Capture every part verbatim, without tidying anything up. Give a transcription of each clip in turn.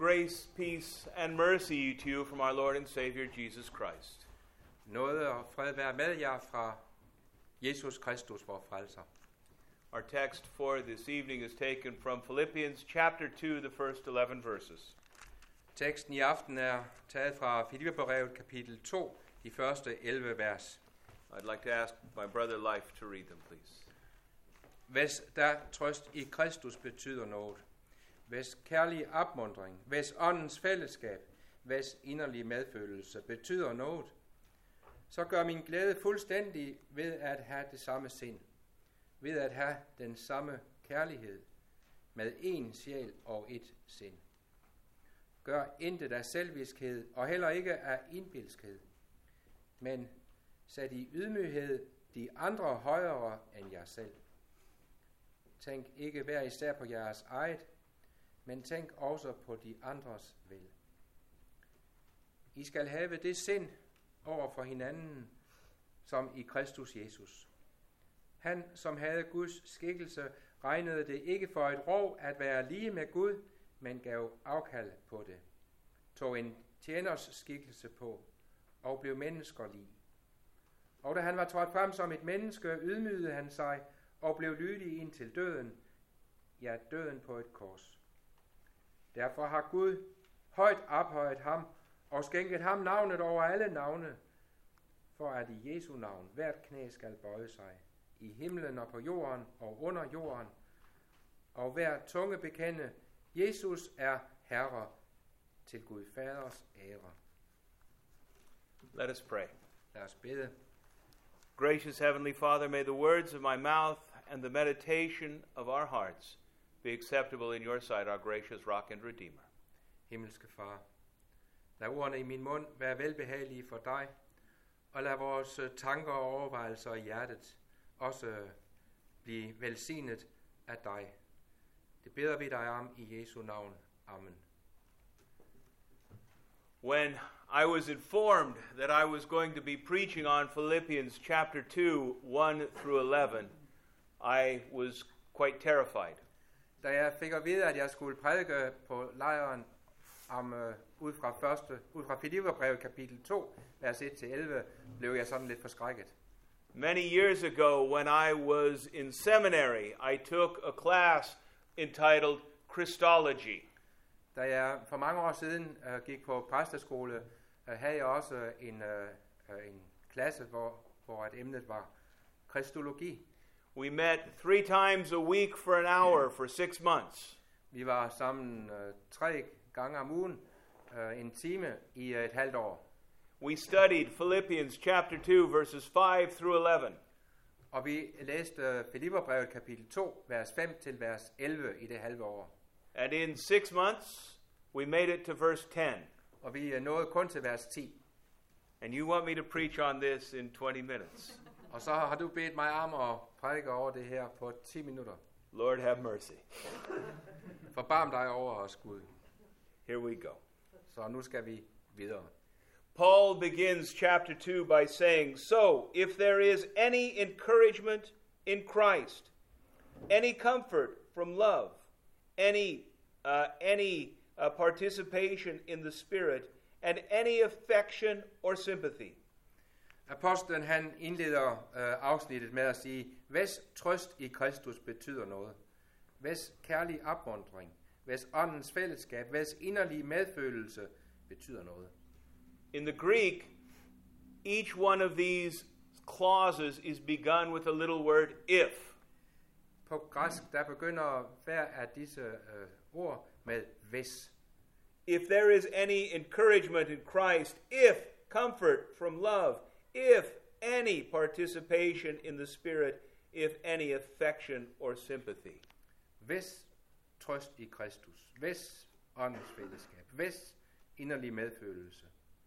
Grace, peace, and mercy to you from our Lord and Savior Jesus Christ. Nåde og fred være med jer fra Jesus Kristus, vor frelser. Our text for this evening is taken from Philippians chapter two, the first eleven verses. Teksten i aften er taget fra Filipperbrevet kapitel to, de første elleve vers. I'd like to ask my brother Leif to read them, please. Hvis der trøst i Kristus betyder noget, hvis kærlig opmuntring, hvis åndens fællesskab, hvis inderlig medfølelse betyder noget, så gør min glæde fuldstændig ved at have det samme sind, ved at have den samme kærlighed, med én sjæl og et sind. Gør intet af selviskhed, og heller ikke af indbilskhed, men sæt i ydmyghed de andre højere end jer selv. Tænk ikke hver især på jeres eget, men tænk også på de andres vel. I skal have det sind over for hinanden, som i Kristus Jesus. Han, som havde Guds skikkelse, regnede det ikke for et rov at være lige med Gud, men gav afkald på det. Tog en tjeners skikkelse på og blev menneskerlig. Og da han var trådt frem som et menneske, ydmygede han sig og blev lydig indtil døden, ja, døden på et kors. Derfor har Gud højt ophøjet ham og skænket ham navnet over alle navne, for at i Jesu navn hvert knæ skal bøje sig, i himlen og på jorden og under jorden, og hver tunge bekende, Jesus er Herre, til Gud Faders ære. Let us pray. Lad os bede. Gracious Heavenly Father, may the words of my mouth and the meditation of our hearts be acceptable in your sight, our gracious rock and redeemer. Himmelske Far, lad ordene i min mund være velbehagelige for dig, og lad vores tanker og overvejelser i hjertet også blive velsignet af dig. Det beder vi dig om i Jesu navn. Amen. When I was informed that I was going to be preaching on Philippians chapter two, one through eleven, I was quite terrified. Da jeg fik at vide, at jeg skulle prædike på lejren om uh, ud fra første, ud fra Filipperbrevet kapitel to, vers et til elleve, blev jeg sådan lidt forskrækket. Many years ago, when I was in seminary, I took a class entitled Christology. Da jeg for mange år siden uh, gik på præsteskole, uh, havde jeg også en, uh, uh, en klasse, hvor, hvor et emnet var kristologi. We met three times a week for an hour for six months. Vi var sammen uh, tre gange om ugen, uh, en time i uh, et halvt år. We studied Philippians chapter two, verses five through eleven. Og vi læste uh, Filipperbrevet kapitel to, vers fem til vers elleve i det halve år. And in six months, we made it to verse ten. Og vi uh, nåede kun til vers ti. And you want me to preach on this in twenty minutes. Og så har du bedt mig om at prædike over det her på ti minutter. Lord have mercy. Forbarm dig over os, Gud. Here we go. Så nu skal vi videre. Paul begins chapter two by saying, "So, if there is any encouragement in Christ, any comfort from love, any uh, any uh, participation in the Spirit, and any affection or sympathy." Apostlen han indleder øh, afsnittet med at sige, hvis trøst i Kristus betyder noget, hvis kærlig opmuntring, hvis åndens fællesskab, hvis inderlig medfølelse betyder noget. In the Greek, each one of these clauses is begun with a little word if. På græsk, der begynder hver af disse øh, ord med hvis. If there is any encouragement in Christ, if comfort from love, if any participation in the Spirit, if any affection or sympathy. Hvis trøst i Kristus, hvis åndens fællesskab, hvis inderlig medfølelse.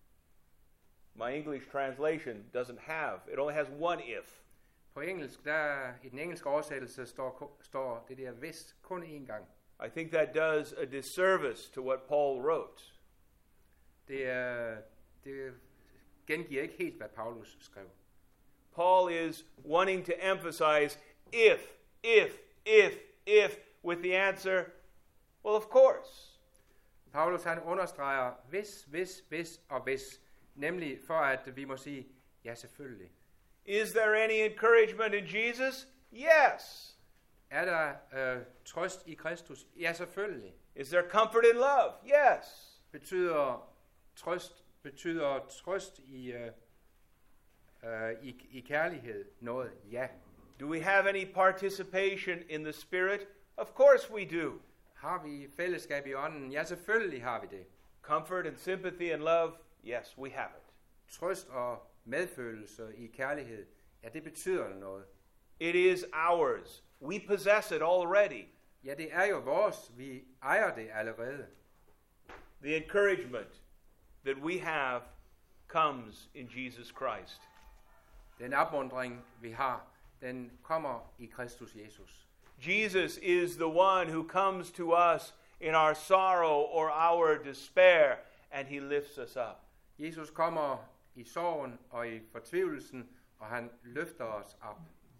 My English translation doesn't have, it only has one if. På engelsk, der i den engelske oversættelse står, står det der hvis kun én gang. I think that does a disservice to what Paul wrote. Det, er, det gengiver ikke helt, hvad Paulus skrev. Paul is wanting to emphasize if, if, if, if, with the answer, well, of course. Paulus han understreger hvis, hvis, hvis og hvis, nemlig for at vi må sige, ja selvfølgelig. Is there any encouragement in Jesus? Yes. Er der øh, trøst i Kristus? Ja selvfølgelig. Is there comfort in love? Yes. Betyder trøst, betyder trøst i, øh, øh, i, i kærlighed noget? Ja. Do we have any participation in the Spirit? Of course we do. Har vi fællesskab i ånden? Ja, selvfølgelig har vi det. Comfort and sympathy and love? Yes, we have it. Trøst og medfølelse i kærlighed, ja, det betyder noget. It is ours. We possess it already. Ja, det er jo vores. Vi ejer det allerede. The encouragement that we have comes in Jesus Christ. Den opmuntring, vi har, den kommer i Kristus Jesus. Jesus is the one who comes to us in our sorrow or our despair, and he lifts us up. Jesus kommer i sorgen og i fortvivlelsen, og han løfter os op.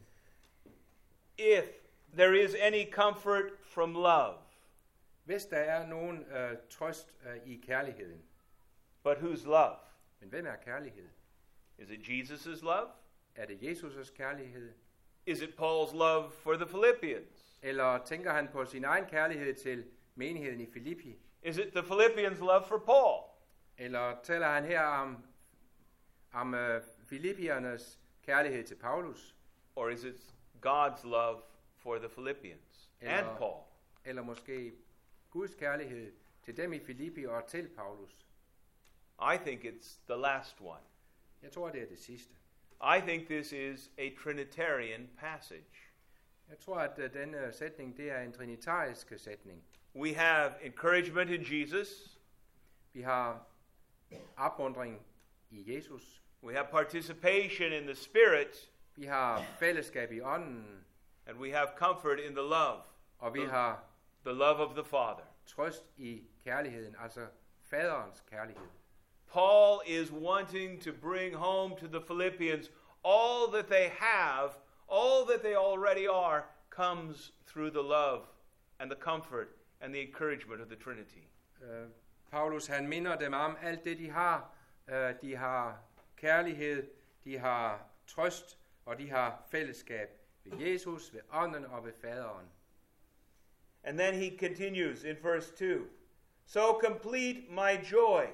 If there is any comfort from love, Hvis der er nogen øh, trøst øh, i kærligheden, but whose love? men hvem er kærlighed? Is it Jesus' love? Er det Jesus' kærlighed? Is it Paul's love for the Philippians? Eller tænker han på sin egen kærlighed til menigheden i Filippi? Is it the Philippians' love for Paul? Eller taler han her om, om uh, Filippiernes kærlighed til Paulus? Or is it God's love for the Philippians and Eller- Paul? Eller måske Guds kærlighed til dem i Filippi og til Paulus? I think it's the last one. Jeg tror, det er det sidste. I think this is a Trinitarian passage. Jeg tror, at uh, denne sætning, det er en trinitarisk sætning. We have encouragement in Jesus. Vi har opmuntring i Jesus. We have participation in the Spirit. Vi har fællesskab i ånden. And we have comfort in the love. Og vi har The love of the Father. trøst i kærligheden, altså faderens kærlighed. Paul is wanting to bring home to the Philippians all that they have, all that they already are, comes through the love and the comfort and the encouragement of the Trinity. Uh, Paulus han minder dem om alt det de har. Uh, de har kærlighed, de har trøst, og de har fællesskab ved Jesus, ved ånden og ved faderen. And then he continues in verse two. So complete my joy.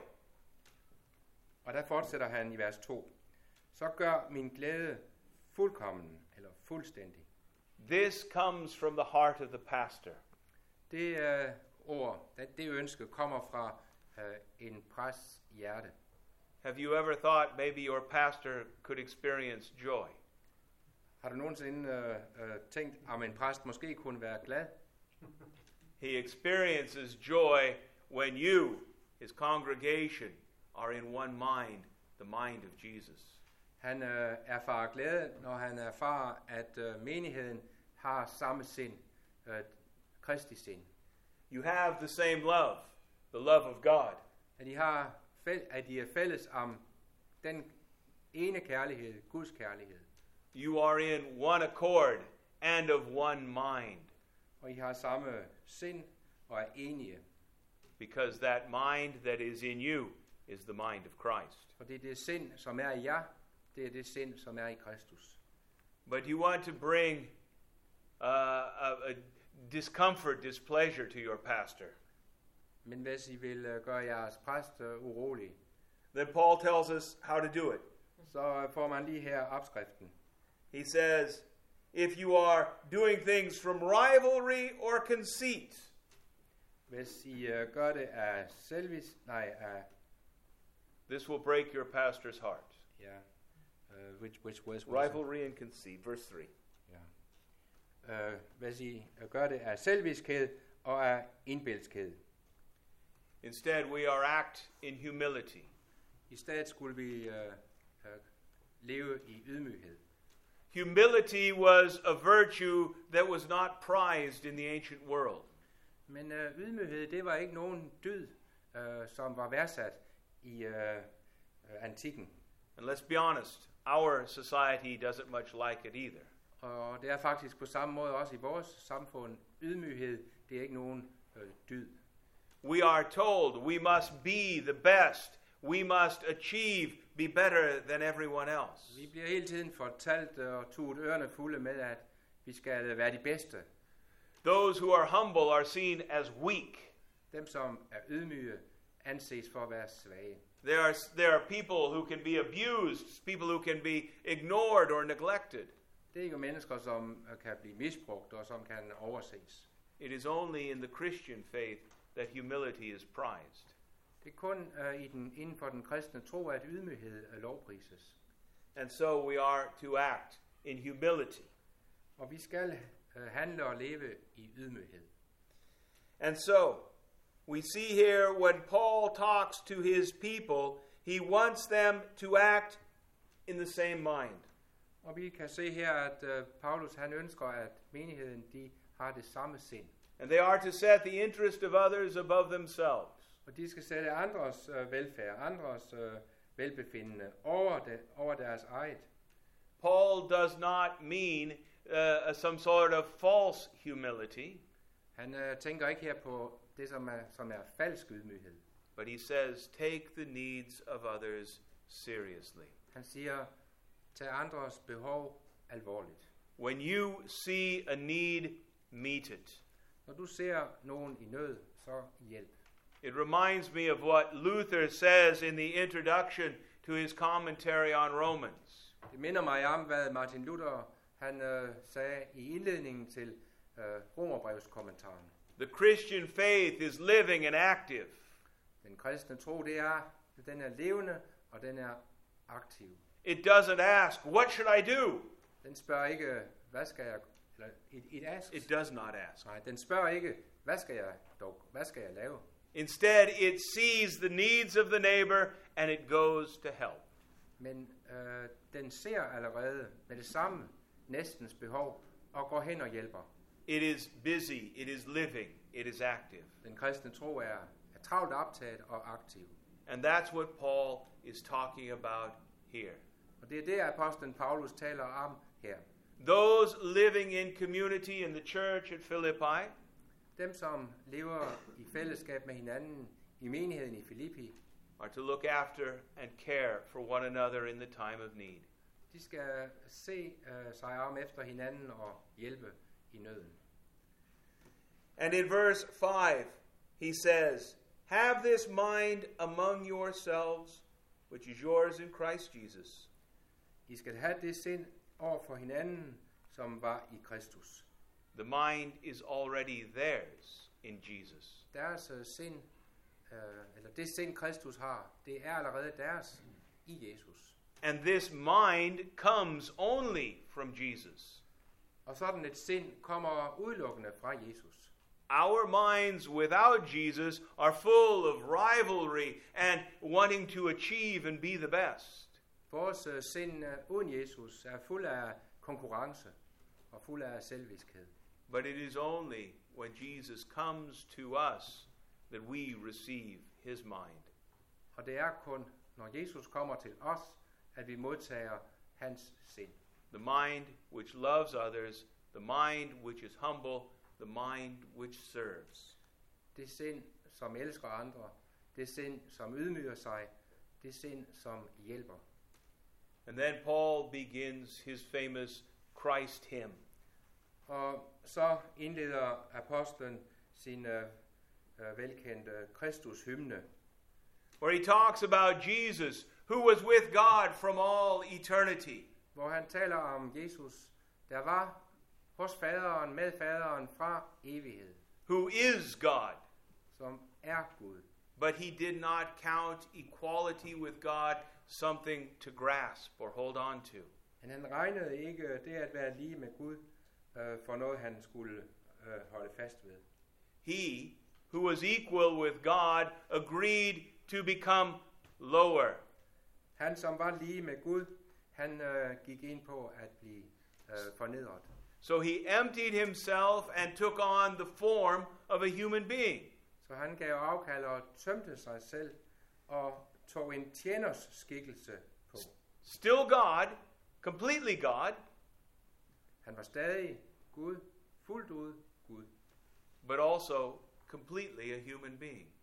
Og der fortsætter han i vers to. Så gør min glæde fuldkommen, eller fuldstændig. This comes from the heart of the pastor. Det uh, ord, det, det ønske kommer fra uh, en præsts hjerte. Have you ever thought maybe your pastor could experience joy? Har du nogensinde uh, uh, tænkt, om en præst måske kunne være glad? He experiences joy when you, his congregation, are in one mind, the mind of Jesus. Han øh, erfarer glæde, når han erfarer, at øh, menigheden har samme sind, øh, Kristi sind. You have the same love, the love of God. At de, har fæl- at de er fælles om den ene kærlighed, Guds kærlighed. You are in one accord and of one mind, Og I har samme sind og er enige. because that mind that is in you is the mind of Christ. For det er det sind, som er i jer, det er det sind, som er i Kristus. But you want to bring uh, a, a discomfort, displeasure to your pastor. Men hvis I vil øh, gøre jeres præst øh, urolig, Then Paul tells us how to do it. så øh, får man lige her opskriften. He says, if you are doing things from rivalry or conceit, Hvis I øh, gør det af selvis, nej, af, this will break your pastor's heart. ja, uh, which, which was, was it? Rivalry and conceit, verse three. Ja. Øh, hvis I øh, gør det af selviskhed og af indbildskhed. Instead, we are act in humility. I stedet skulle vi øh, øh, leve i ydmyghed. Humility was a virtue that was not prized in the ancient world. Men øh, ydmyghed, det var ikke nogen dyd, øh, som var værdsat i øh, øh, antikken. And let's be honest, our society doesn't much like it either. Og det er faktisk på samme måde også i vores samfund. Ydmyghed, det er ikke nogen øh, dyd. We we are told we must be the best. We must achieve, be better than everyone else. Vi bliver hele tiden fortalt og tuet ørerne fulde med, at vi skal være de bedste. Those who are humble are seen as weak. Dem, som er ydmyge, anses for at være svage. There are, there are people who can be abused, people who can be ignored or neglected. Det er ikke mennesker, som kan blive misbrugt og som kan overses. It is only in the Christian faith that humility is prized. Det er kun uh, i den, inden for den kristne tro, at ydmyghed uh, lovprises. And so we are to act in humility. Og vi skal uh, handle og leve i ydmyghed. And so, we see here when Paul talks to his people, he wants them to act in the same mind. Og vi kan se her, at uh, Paulus han ønsker, at menigheden de har det samme sind. And they are to set the interest of others above themselves. Og de skal sætte andres uh, velfærd, andres uh, velbefindende over, det, over deres eget. Paul does not mean uh, some sort of false humility. Han uh, tænker ikke her på det, som er, som er falsk ydmyghed. But he says, take the needs of others seriously. Han siger, tag andres behov alvorligt. When you see a need, meet it. Når du ser nogen i nød, så hjælp. It reminds me of what Luther says in the introduction to his commentary on Romans. Det minder mig om, hvad Martin Luther han øh, sagde i indledningen til øh, Romerbrevskommentaren. The Christian faith is living and active. Den kristne tro, det er, den er levende og den er aktiv. It doesn't ask, what should I do? Den spørger ikke, hvad skal jeg, eller it, it asks. It does not ask. Nej, den spørger ikke, hvad skal jeg dog, hvad skal jeg lave? Instead, it sees the needs of the neighbor and it goes to help. Men øh, den ser allerede med det samme næstens behov og går hen og hjælper. It is busy, it is living, it is active. Den kristne tro er, er travlt optaget og aktiv. And that's what Paul is talking about here. Og det er det, apostlen Paulus taler om her. Those living in community in the church at Philippi, Dem, som lever i fællesskab med hinanden i menigheden i Filippi, are to look after and care for one another in the time of need. de skal se uh, sig om efter hinanden og hjælpe i nøden. And in verse five, he says, have this mind among yourselves, which is yours in Christ Jesus. I skal have det sind over for hinanden, som var i Kristus. The mind is already theirs in Jesus. Deres uh, sind, uh, eller det sind Kristus har, det er allerede deres i Jesus. And this mind comes only from Jesus. Og sådan et sind kommer udelukkende fra Jesus. Our minds without Jesus are full of rivalry and wanting to achieve and be the best. Vores uh, sind uh, uden Jesus er fuld af konkurrence og fuld af selvviskhed. But it is only when Jesus comes to us that we receive his mind. Og det er kun, når Jesus kommer til os, at vi modtager hans sind. The mind which loves others, the mind which is humble, the mind which serves. Det sind, som elsker andre, det sind, som ydmyger sig, det sind, som hjælper. And then Paul begins his famous Christ hymn. Og så indleder apostlen sin uh, uh, velkendte Kristus-hymne, where he talks about Jesus, who was with God from all eternity. hvor han taler om Jesus, der var hos faderen, med faderen fra evighed, Who is God, som er Gud. but he did not count equality with God something to grasp or hold on to. Men han regnede ikke det at være lige med Gud uh, for noget, han skulle uh, holde fast ved. He, who was equal with God, agreed to become lower. Han, som var lige med Gud, han uh, gik ind på at blive uh, fornedret. So he emptied himself and took on the form of a human being. Så han gav afkald og tømte sig selv og tog en tjeners skikkelse på. Still God, completely God, Han var stadig Gud, fuldt ud Gud, but also completely a human being.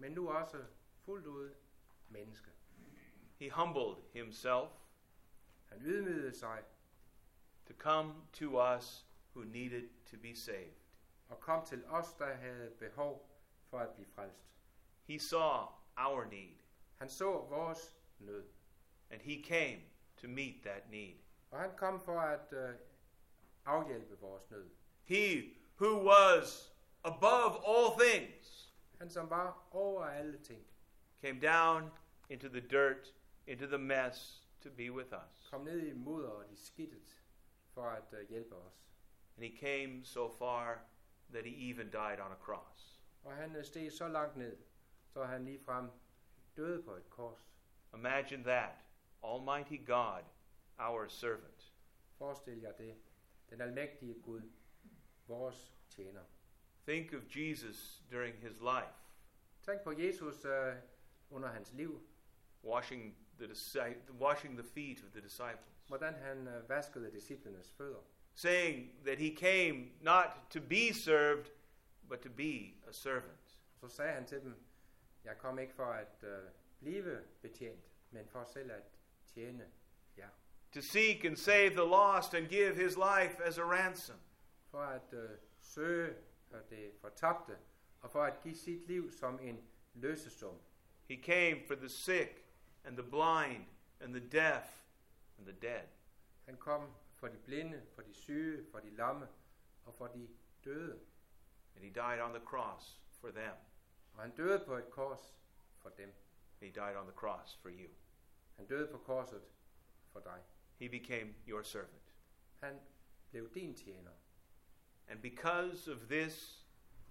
men nu også fuldt ud menneske. He humbled himself Han ydmygede sig to come to us who needed to be saved. og kom til os, der havde behov for at blive frelst. He saw our need, Han så vores nød, and he came to meet that need. og han kom for at øh, afhjælpe vores nød. He who was above all things Han som var over alle ting, came down into the dirt, into the mess to be with us. kom ned i mudderet i skidtet for at øh, hjælpe os. And he came so far that he even died on a cross. Og han øh, steg så langt ned, så han ligefrem døde på et kors. Imagine that. Almighty God, our servant. Forestil jer det. Den almægtige Gud, vores tjener. Think of Jesus during his life, Tænk på Jesus øh, under hans liv, washing the, disci- washing the feet of the disciples, hvordan han øh, vaskede disciplenes fødder. saying that he came not to be served, but to be a servant. Så sagde han til dem, jeg kom ikke for at øh, blive betjent, men for selv at tjene jer. To seek and save the lost and give his life as a ransom. For at øh, søge for det fortabte, og for at give sit liv som en løsesum. He came for the sick and the blind and the deaf and the dead. Han kom for de blinde, for de syge, for de lamme og for de døde. And he died on the cross for them. Og han døde på et kors for dem. He died on the cross for you. Han døde på korset for dig. He became your servant. Han blev din tjener. And because of this,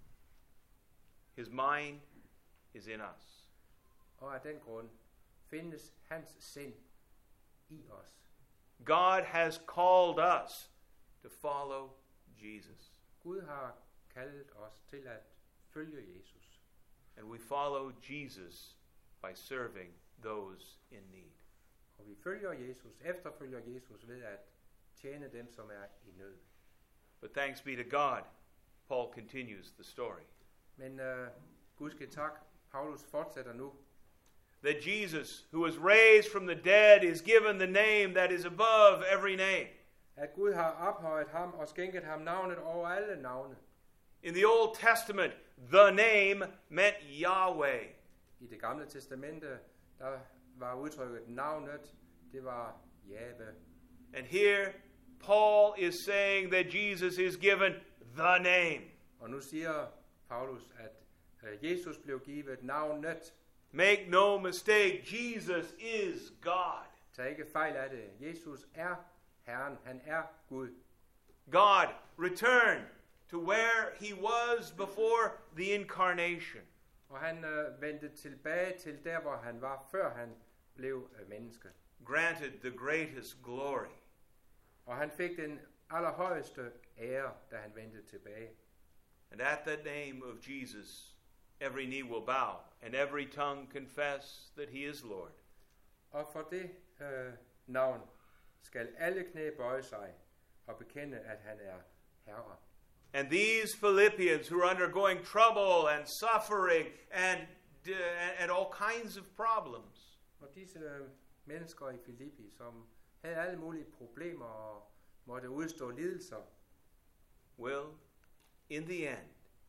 his mind is in us. Og af den grund findes hans sind i os. God has called us to follow Jesus. Gud har kaldet os til at følge Jesus. And we follow Jesus by serving those in need. Og vi følger Jesus, efterfølger Jesus ved at tjene dem, som er i nød. But thanks be to God, Paul continues the story. Men uh, Gud skal tak, Paulus fortsætter nu. That Jesus, who was raised from the dead, is given the name that is above every name. At Gud har ophøjet ham og skænket ham navnet over alle navne. In the Old Testament, the name meant Yahweh. I det gamle testamente, der var udtrykket navnet, det var Jahve. And here, Paul is saying that Jesus is given the name. Og nu siger Paulus, at uh, Jesus blev givet navnet. Make no mistake, Jesus is God. Tag ikke fejl af det. Jesus er Herren. Han er Gud. God returned to where he was before the incarnation. Og han øh, vendte tilbage til der, hvor han var, før han blev øh, menneske. Granted the greatest glory. Og han fik den allerhøjeste ære, da han vendte tilbage. And at the name of Jesus, every knee will bow, and every tongue confess that he is Lord. Og for det øh, navn skal alle knæ bøje sig og bekende, at han er Herre. And these Philippians who are undergoing trouble and suffering and, uh, and all kinds of problems, Og disse øh, mennesker i Filippi, som havde alle mulige problemer og måtte udstå lidelser, will, in the end,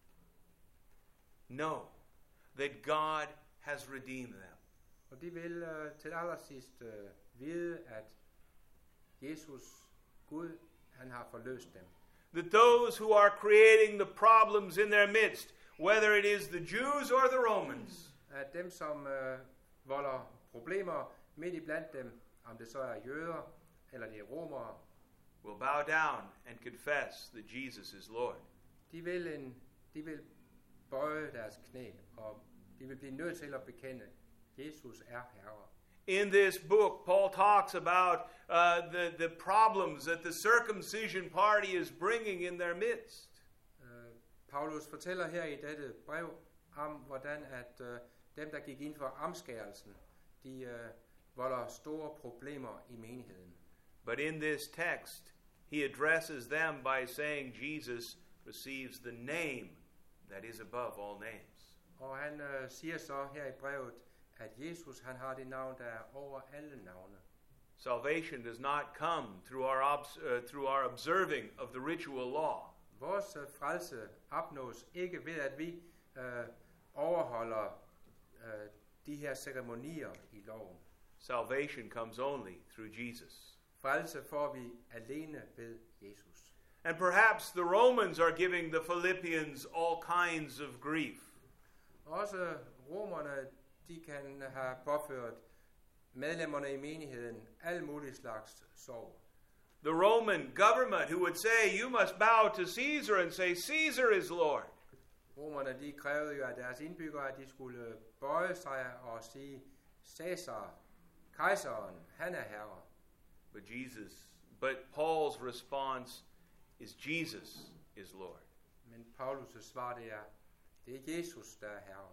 know that God has redeemed them. og de vil øh, til allersidst øh, vide, at Jesus, Gud, han har forløst dem. That those who are creating the problems in their midst, whether it is the Jews or the Romans, At dem, som øh, volder problemer midt i blandt dem, om det så er jøder eller de er romere, will bow down and confess that Jesus is Lord. de vil, en, de vil bøje deres knæ, og de vil blive nødt til at bekende, Jesus er Herre. In this book, Paul talks about uh, the, the problems that the circumcision party is bringing in their midst. Uh, Paulus fortæller her i dette brev om, hvordan at uh, dem, der gik ind for omskærelsen, de uh, volder store problemer i menigheden. But in this text, he addresses them by saying Jesus receives the name that is above all names. Og han øh, siger så her i brevet, at Jesus han har det navn, der er over alle navne. Salvation does not come through our, obs- uh, through our observing of the ritual law. Vores øh, frelse opnås ikke ved, at vi øh, overholder øh, de her ceremonier i loven. Salvation comes only through Jesus. Frelse får vi alene ved Jesus. And perhaps the Romans are giving the Philippians all kinds of grief. Også romerne, de kan have påført medlemmerne i menigheden al mulig slags sorg. The Roman government who would say, you must bow to Caesar and say, Caesar is Lord. Romerne, de krævede jo af deres indbyggere, at de skulle bøje sig og sige, Caesar, kejseren, han er herre. But Jesus, but Paul's response is Jesus is Lord. Men Paulus' svar det er, det er Jesus, der er herre.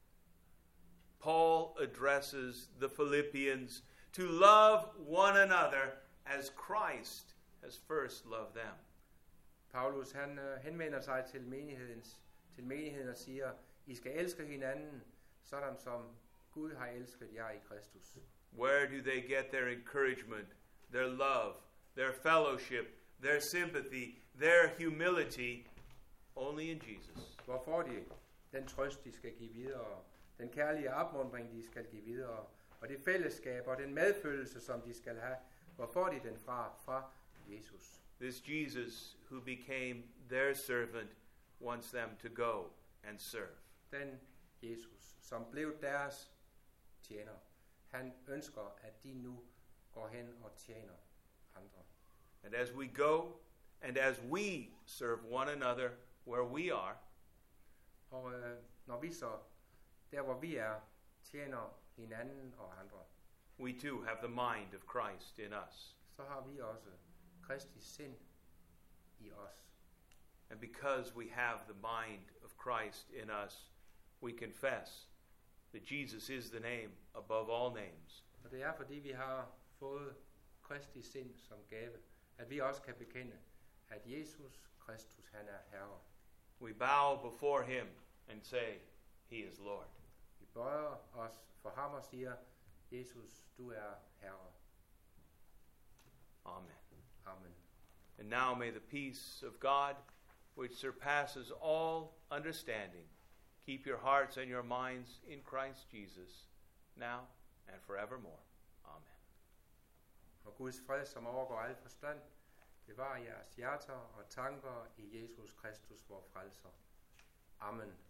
Paul addresses the Philippians to love one another as Christ has first loved them. Paulus han uh, henvender sig til menighedens til menigheden og siger, I skal elske hinanden, sådan som Gud har elsket jer i Kristus. Where do they get their encouragement, their love, their fellowship, their sympathy, their humility? Only in Jesus. Hvor får de den trøst, de skal give videre, den kærlige opmuntring, de skal give videre, og det fællesskab og den medfølelse, som de skal have? Hvor får de den fra? Fra Jesus. This Jesus who became their servant wants them to go and serve. Den Jesus, som blev deres tjener, han ønsker, at de nu går hen og tjener andre. And as we go, and as we serve one another where we are, Og øh, når vi så, der hvor vi er, tjener hinanden og andre, we too have the mind of Christ in us. så har vi også Kristi sind i os. And because we have the mind of Christ in us, we confess that Jesus is the name above all names. Og det er fordi vi har fået Kristi sind som gave, at vi også kan bekende, at Jesus Kristus han er herre. We bow before him and say, he is Lord. Vi bøjer os for ham og siger, Jesus, du er herre. Amen. Amen. And now may the peace of God, which surpasses all understanding, keep your hearts and your minds in Christ Jesus, now and forevermore. Amen. Og Guds fred, som overgår al forstand, bevarer jeres hjerter og tanker i Jesus Kristus, vor frelser. Amen.